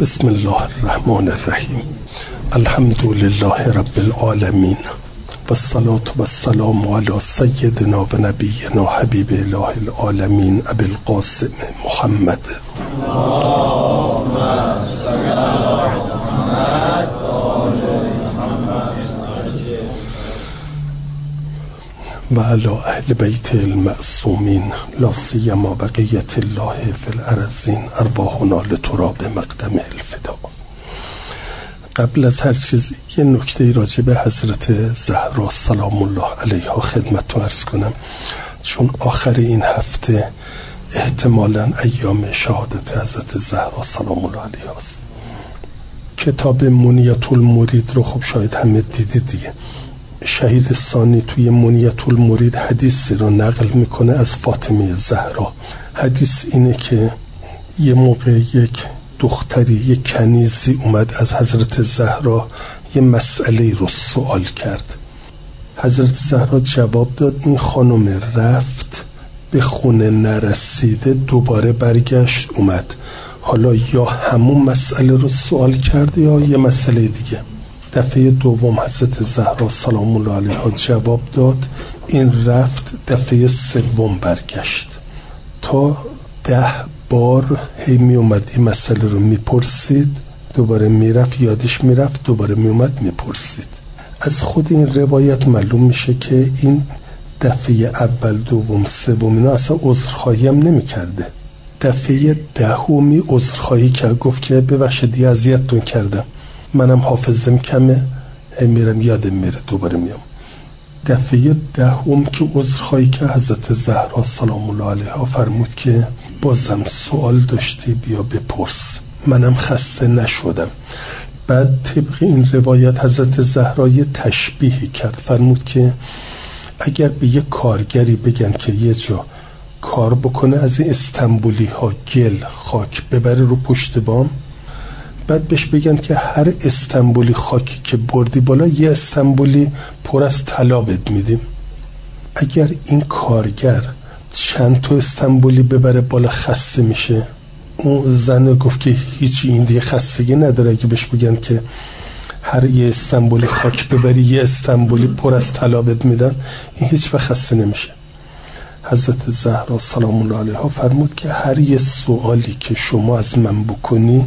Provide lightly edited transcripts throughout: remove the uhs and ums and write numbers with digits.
بسم الله الرحمن الرحیم. الحمد لله رب العالمین و الصلاة و السلام علی سیدنا و نبینا حبیب اله العالمین ابی القاسم محمد. و علی اهل بیت المعصومین لا سیما بقیت الله فی الارضین ارواحنا لتراب مقدم الفدا. قبل از هر چیز یه نکته راجع به حضرت زهرا سلام الله علیها خدمتتون عرض کنم، چون آخر این هفته احتمالاً ایام شهادت حضرت زهرا سلام الله علیها است. کتاب منیت المرید رو خب شاید همه دیدید دیگه. شهید ثانی توی منیت المرید حدیثی رو نقل میکنه از فاطمه زهرا. حدیث اینه که یه موقع یک دختری، یک کنیزی اومد از حضرت زهرا یه مسئله رو سوال کرد. حضرت زهرا جواب داد این خانم رفت به خونه نرسیده دوباره برگشت اومد، حالا یا همون مسئله رو سوال کرده یا یه مسئله دیگه. دفعه دوم حضرت زهرا سلام الله علیها جواب داد این رفت دفعه سوم برگشت. تا 10 بار هی می اومد این مسئله رو میپرسید، دوباره میرفت یادش میرفت، دوباره میومد میپرسید. از خود این روایت معلوم میشه که این دفعه اول دوم سوم اینا اصلا عذرخواهی هم نمیکرده. دفعه 10 عذرخواهی کرد، گفت که ببخشید اذیتتون کردم، منم حافظم کمه، میرم یادم میره دوباره میام. دفعه 10 که عذرخواهی که حضرت زهرا سلام الله علیها فرمود که بازم سوال داشتی بیا بپرس، منم خسته نشدم. بعد طبق این روایت حضرت زهرا یه تشبیهی کرد، فرمود که اگر به یه کارگری بگن که یه جا کار بکنه از این استنبولی ها گل خاک ببره رو پشت بام، بعد بهش بگن که هر استنبولی خاکی که بردی بالا یه استنبولی پر از طلا بهت میدیم. اگر این کارگر چند تا استنبولی ببره بالا خسته میشه؟ اون زن گفت که هیچی، این دیگه خستگی نداره. اگه بهش بگن که هر یه استنبولی خاک ببری یه استنبولی پر از طلا بهت میدن، این هیچ وقت خسته نمیشه. حضرت زهرا سلام الله علیها فرمود که هر یه سوالی که شما از من بکنی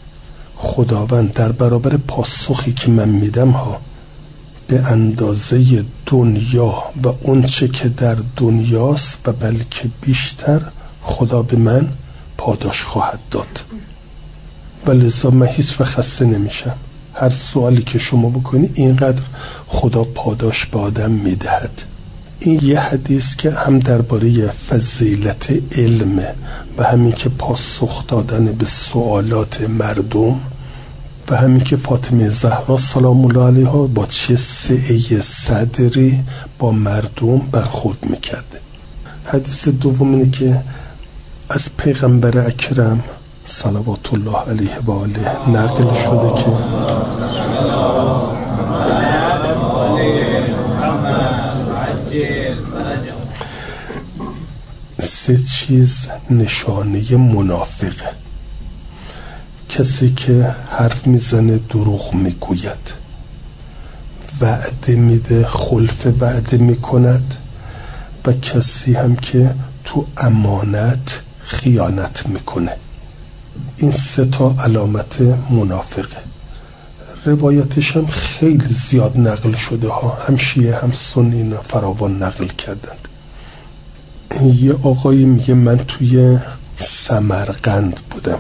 خداوند در برابر پاسخی که من میدم ها به اندازه دنیا و اون چه که در دنیاست و بلکه بیشتر خدا به من پاداش خواهد داد. ولذا من هیچ وقت خسته نمیشم. هر سوالی که شما بکنی اینقدر خدا پاداش به آدم میدهد. این یه حدیث که هم درباره فضیلت علمه و همین که پاسخ دادن به سوالات مردم و همین که فاطمه زهرا سلام الله علیها با چه سعه صدری با مردم برخورد میکرده. حدیث دوم اینه که از پیغمبر اکرم صلوات الله علیه و آله نقل شده که سه چیز نشانه منافقه: کسی که حرف میزنه دروغ میگوید، وعده میده خلف وعده میکند، و کسی هم که تو امانت خیانت میکنه. این 3 علامت منافقه. روایتش هم خیلی زیاد نقل شده ها، هم شیعه هم سنی فراوان نقل کردند. یه آقایی میگه من توی سمرقند بودم،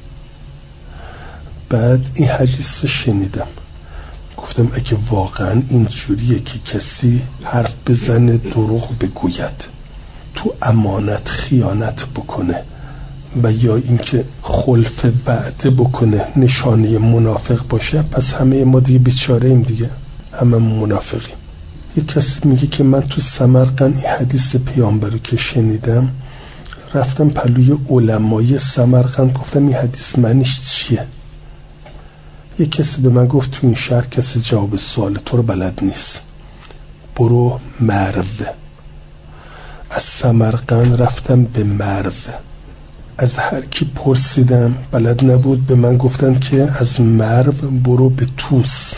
بعد این حدیث رو شنیدم، گفتم اگه واقعا اینجوریه که کسی حرف بزنه دروغ بگوید، تو امانت خیانت بکنه و یا اینکه خلف وعده بکنه نشانه منافق باشه، پس همه ما دیگه بیچاره ایم دیگه، همه منافقیم. یک کسی میگه که من تو سمرقند این حدیث پیامبر رو که شنیدم رفتم پلوی علمای سمرقند گفتم این حدیث معنیش چیه؟ یک کسی به من گفت تو این شهر کسی جواب سوال تو رو بلد نیست، برو مرو. از سمرقند رفتم به مرو، از هر کی پرسیدم بلد نبود، به من گفتن که از مرو برو به توس.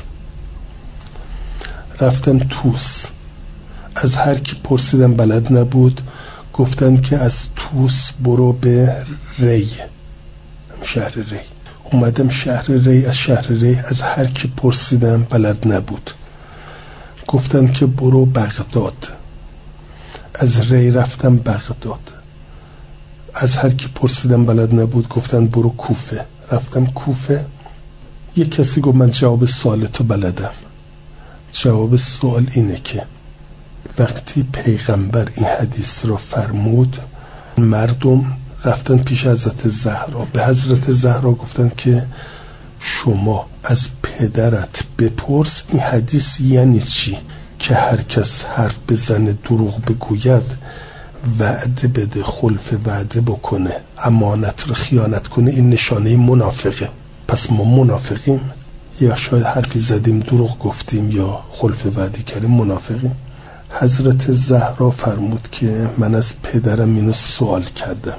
رفتم توس. از هر کی پرسیدم بلد نبود، گفتن که از توس برو به ری، شهر ری. اومدم شهر ری. از شهر ری از هر کی پرسیدم بلد نبود، گفتن که برو بغداد. از ری رفتم بغداد. از هر کی پرسیدم بلد نبود، گفتن برو کوفه. رفتم کوفه. یک کسی گفت من جواب سوال تو بلدم. جواب سوال اینه که وقتی پیغمبر این حدیث رو فرمود، مردم رفتن پیش حضرت زهرا. به حضرت زهرا گفتن که شما از پدرت بپرس این حدیث یعنی چی که هر کس حرف بزنه دروغ بگوید، وعده بده، خلف وعده بکنه، امانت رو خیانت کنه، این نشانه منافقه. پس ما منافقیم؟ یا شاید حرفی زدیم دروغ گفتیم یا خلف وعده کردیم، منافقیم؟ حضرت زهرا فرمود که من از پدرم اینو سوال کردم.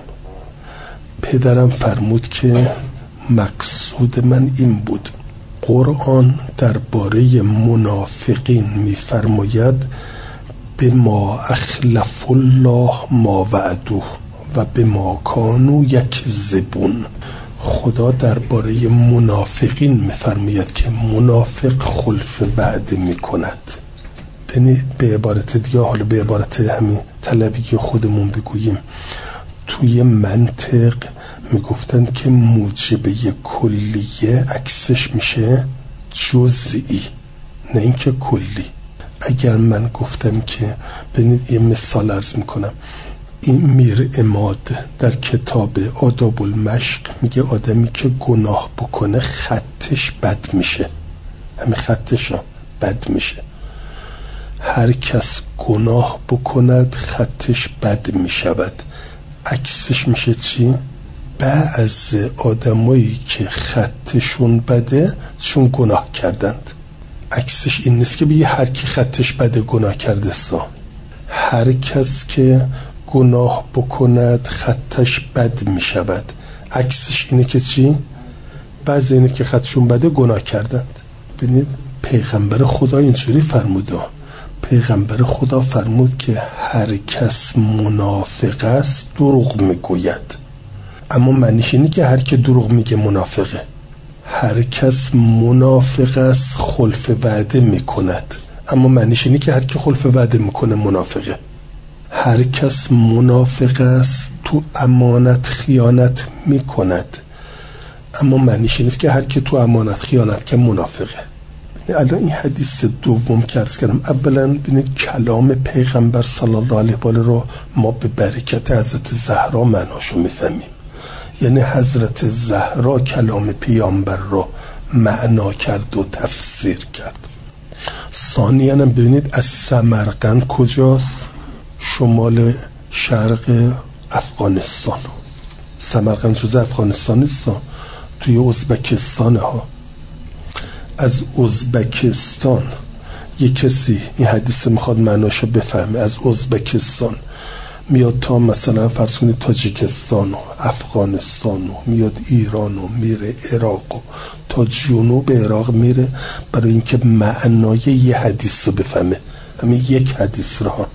پدرم فرمود که مقصود من این بود، قرآن درباره منافقین می‌فرماید بما اخلف الله ما وعدوه و بما کانوا یکذبون. خدا درباره منافقین می‌فرماید که منافق خلف وعده می‌کند. به عبارت دیگه، حالا به عبارت همین طلبی خودمون بگوییم، توی منطق میگفتن که موجبه کلیه عکسش میشه جزئی، نه اینکه کلی. اگر من گفتم که ببینید یه مثال عرض میکنم، این میر عماد در کتاب آداب المشق میگه آدمی که گناه بکنه خطش بد میشه، همین خطش بد میشه. هر کس گناه بکند خطش بد میشود. عکسش میشه چی؟ بعض آدمایی که خطشون بده چون گناه کردند. عکسش این نیست که بگی هر کی خطش بده گناه کرده سا. هر کس که گناه بکند خطش بد میشود. عکسش اینه که چی؟ بعضی اینه که خطشون بده گناه کردند. ببینید پیغمبر خدا اینجوری فرموده. پیغمبر خدا فرمود که هر کس منافق است دروغ میگوید، اما معنیش اینه که هر که دروغ میگه منافقه. هر کس منافق است خلف وعده میکند، اما معنیش اینه که هر که خلف وعده میکنه منافقه. هر کس منافق است تو امانت خیانت میکند، اما معنیش نیست که هر که تو امانت خیانت که منافقه. الان این حدیث دوم که عرض کردم، اولا ببینید کلام پیغمبر صلی الله علیه و آله رو ما به برکت حضرت زهرا معناشو میفهمیم. یعنی حضرت زهرا کلام پیامبر رو معنا کرد و تفسیر کرد. ثانیاً هم ببینید از سمرقند کجاست؟ شمال شرق افغانستان. سمرقند جزء افغانستان نیست، توی ازبکستان ها. از ازبکستان یک کسی این حدیث میخواد معناشو بفهمه، از ازبکستان میاد تا مثلا فرض کنید تاجیکستان و افغانستان و میاد ایران و میره عراق و تا جنوب عراق میره برای اینکه معنای یه حدیث رو بفهمه، همین یک حدیث رو.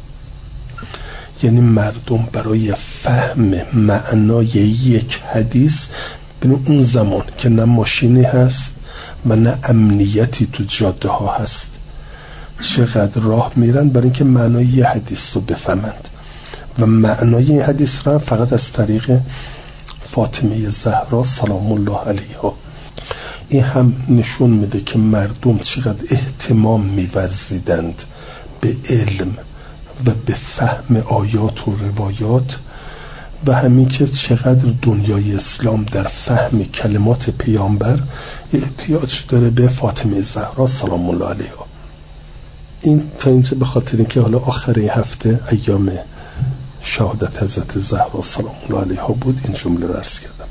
یعنی مردم برای فهم معنای یک حدیث، ببین اون زمان که نه ماشینی هست و نه امنیتی تو جاده ها هست، چقدر راه میرن برای اینکه معنای یه حدیث رو بفهمند. و معنای این حدیث رو فقط از طریق فاطمه زهرا سلام الله علیها. این هم نشون میده که مردم چقدر اهتمام میورزیدند به علم و به فهم آیات و روایات، و همین که چقدر دنیای اسلام در فهم کلمات پیامبر احتیاج داره به فاطمه زهرا سلام الله علیها. این تا اینجا به خاطر اینکه حالا آخر هفته ایام شهادت حضرت زهرا سلام الله علیها بود این جمله رو عرض کردم.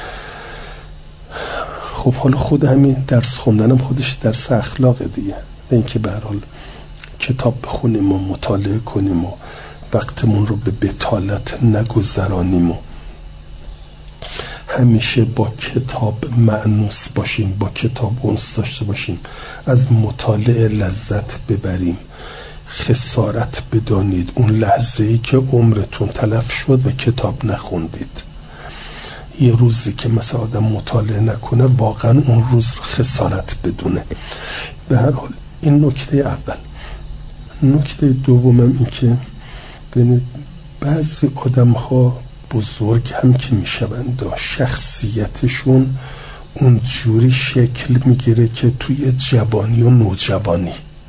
خب حالا خود همین درس خوندنم خودش درس اخلاق دیگه، به اینکه به هر حال کتاب بخونیم و مطالعه کنیم و وقتمون رو به بطالت نگذرانیم و همیشه با کتاب مأنوس باشیم، با کتاب انس داشته باشیم، از مطالعه لذت ببریم. خسارت بدانید اون لحظه‌ای که عمرتون تلف شد و کتاب نخوندید. یه روزی که مثلا آدم مطالعه نکنه واقعا اون روز رو خسارت بدونه. به هر حال این نکته اول. نکته دومم این که ببینید بعضی آدم ها بزرگ هم که میشوند شخصیتشون اونجوری شکل میگیره که توی جوانی و نوجوانی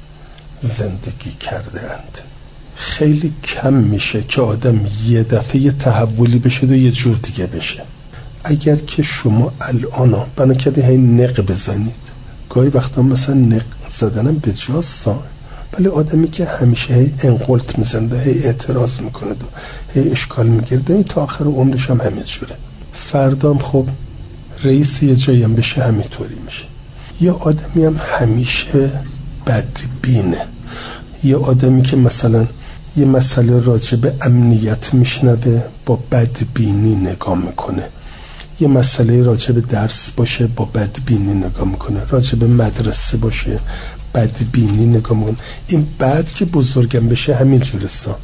زندگی کرده اند. خیلی کم میشه که آدم یه دفعه یه تحولی بشه و یه جور دیگه بشه. اگر که شما الان بنا کرده هی نق بزنید، گاهی وقتا مثلا نق زدنم به جاستا، ولی آدمی که همیشه هی انقلت میزنده، هی اعتراض میکنه و هی اشکال میگرده، تا آخر عمرش هم همین جوره. فردام خب رئیس یه جایی هم بشه همینطوری میشه. یه آدمی هم همیشه بدبینه، یه آدمی که مثلا یه مسئله راجع به امنیت میشنوه با بدبینی نگاه میکنه، یه مسئله راجع به درس باشه با بدبینی نگاه میکنه، راجع به مدرسه باشه بدبینی نگاه میکنه. این بعد که بزرگم بشه همین جورستان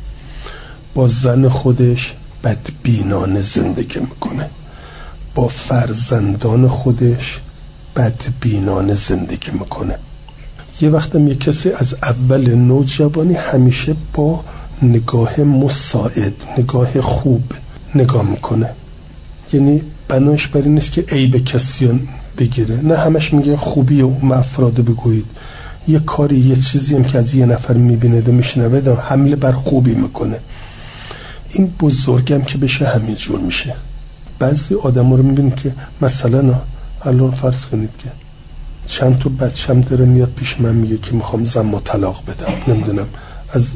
با زن خودش بدبینانه زندگی میکنه، با فرزندان خودش بدبینانه زندگی میکنه. یه وقتم یه کسی از اول نوجوانی همیشه با نگاه مساعد، نگاه خوب نگاه میکنه، یعنی بناش بر این نیست که عیب کسی بگیره، نه همش میگه خوبی اون افراد بگویید. یه کاری یه چیزی هم که از یه نفر میبینه و میشنوه حمله بر خوبی میکنه. این بزرگم که بشه همین جور میشه. بعضی آدم رو میبینید که مثلا الان فرض کنید که چند تا بچه‌م داره میاد پیش من میگه که میخوام زنمو طلاق بدم، نمیدونم از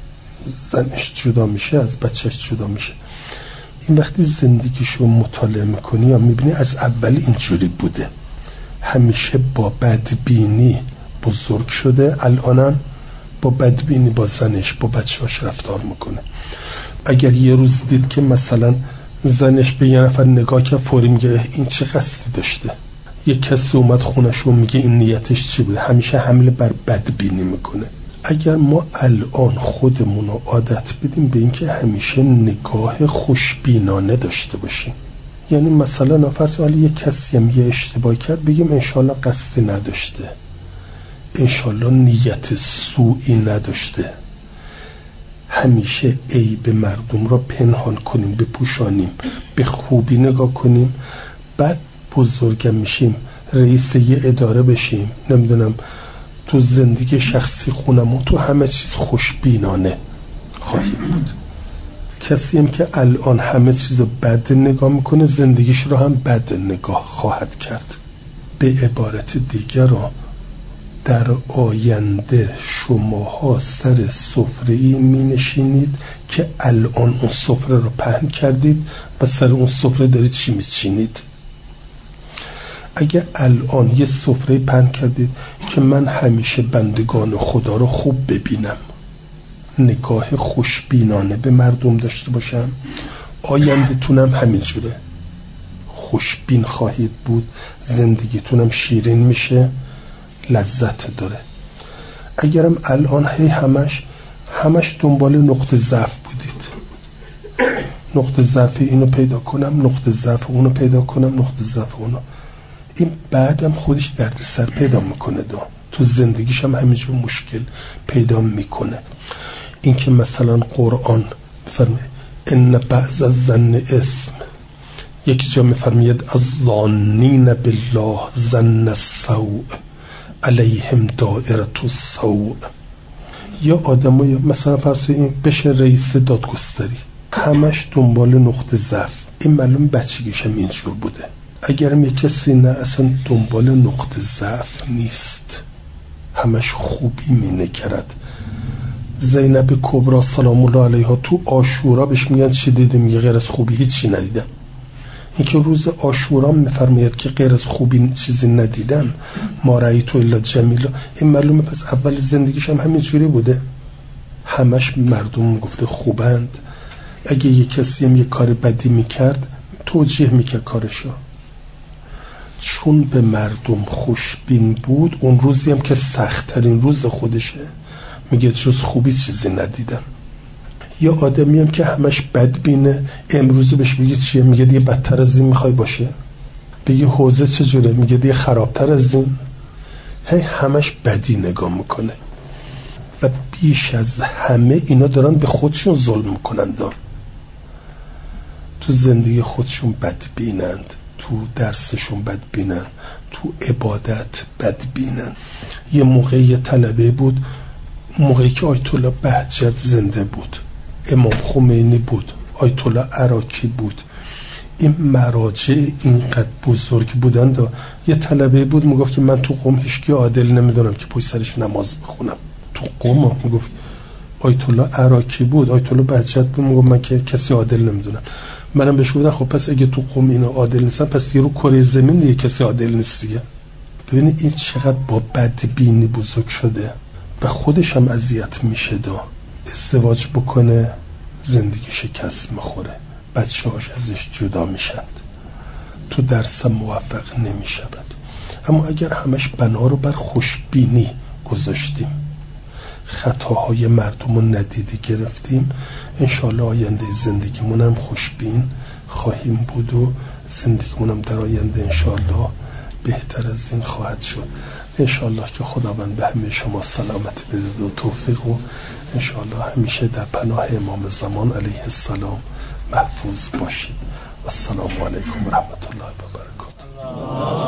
زنش جدا میشه، از بچهش جدا میشه. این وقتی زندگیشو مطالعه میکنی یا میبینی از اول اینجوری بوده، همیشه با بدبینی بزرگ شده، الانم با بدبینی با زنش با بچه‌اش رفتار میکنه. اگر یه روز دید که مثلا زنش به یه نفر نگاه که فوری میگه این چه قصدی داشته، یه کسی اومد خونش و میگه این نیتش چی بوده، همیشه حمله بر بدبینی میکنه. اگر ما الان خودمون رو عادت بدیم به اینکه همیشه نگاه خوشبینانه داشته باشیم، یعنی مثلا فرض کنید یه کسی هم یه اشتباه کرد بگیم انشالله قصدی نداشته، انشالله نیت سوئی نداشته، همیشه عیب مردم را پنهان کنیم، بپوشانیم، به خوبی نگاه کنیم. بعد بزرگم میشیم، رئیس یه اداره بشیم، نمیدونم تو زندگی شخصی خونمون تو همه چیز خوشبینانه خواهیم بود. کسی هم که الان همه چیز رو بد نگاه میکنه زندگیش رو هم بد نگاه خواهد کرد. به عبارت دیگر رو در آینده شماها سر سفره‌ای می نشینید که الان اون سفره رو پهن کردید و سر اون سفره دارید چی میچینید. اگه الان یه سفره پهن کردید که من همیشه بندگان خدا رو خوب ببینم، نگاه خوشبینانه به مردم داشته باشم، آینده تونم همین جوره خوشبین خواهید بود، زندگیتونم شیرین میشه، لذت داره. اگرم الان هی همش دنبال نقطه ضعف بودید، نقطه ضعف اینو پیدا کنم، نقطه ضعف اونو پیدا کنم، نقطه ضعف اونو، این بعدم خودش درد سر پیدا میکنه، تو زندگیش هم همینجور مشکل پیدا میکنه. این که مثلا قرآن فرمه ان بعض الظن اسم، یکی جا میفرمید الظانین بالله ظن السوء علیهم دائرة السوء. یا آدمای مثلا فرض این بشه رئیس دادگستری، همش دنبال نقطه ضعف، این معلوم بچگیش هم اینجور بوده. اگرم یک کسی نه اصلا دنبال نقطه ضعف نیست، همش خوبی مینکرد. زینب کبرا سلام الله علیها تو عاشورا بهش میگن چی دیدی؟ میگه غیر از خوبی هیچی ندیدم. این که روز عاشورا میفرماید که غیر از خوبی چیزی ندیدم، ما رأیت الا جمیلا، این معلومه پس اول زندگیش هم همین جوری بوده، همش مردم گفته خوبند. اگه یک کسی هم یک کار بدی میکرد توجیه میکرد کارشو. چون به مردم خوشبین بود، اون روزی هم که سخت‌ترین روز خودشه میگه جز خوبی چیزی ندیدم. یا آدمی هم که همش بدبینه، امروز بهش بگی چیه میگه دیگه بدتر از این میخوای باشه. بگی حوزه چجوره میگه دیگه خرابتر از این. هی همش بدی نگاه میکنه و بیش از همه اینا دارن به خودشون ظلم میکنن، تو زندگی خودشون بدبینند، تو درسشون بدبینن، تو عبادت بدبینن. یه موقعی یه طلبه بود، موقعی که آیت الله بهجت زنده بود، امام خمینی بود، آیت الله عراقی بود، این مراجع اینقدر بزرگ بودن یه طلبه بود میگفت که من تو قم هیچکی عادل نمیدونم که پشت سرش نماز بخونم. تو قم میگفت آیت الله عراقی بود، آیت الله بهجت بود، میگفت من که کسی عادل نمیدونم. منم بهش گفتم خب پس اگه تو قم اینا عادل نیستن، پس دیگه رو کره زمین دیگه کسی عادل نیست دیگه. ببینید این چقدر با بدبینی بزرگ شده، به خودش هم اذیت میشه، ازدواج بکنه زندگی شکست میخوره، بچه‌هاش ازش جدا میشند، تو درس موفق نمیشود. اما اگر همش بنا رو بر خوشبینی گذاشتیم، خطاهای مردم رو ندیده گرفتیم، انشالله آینده زندگیمون هم خوشبین خواهیم بود و زندگیمون هم در آینده انشالله بهتر از این خواهد شد. انشالله که خداوند به همه شما سلامت بده و توفیق، و انشالله همیشه در پناه امام زمان علیه السلام محفوظ باشید. السلام علیکم و رحمت الله و برکاته.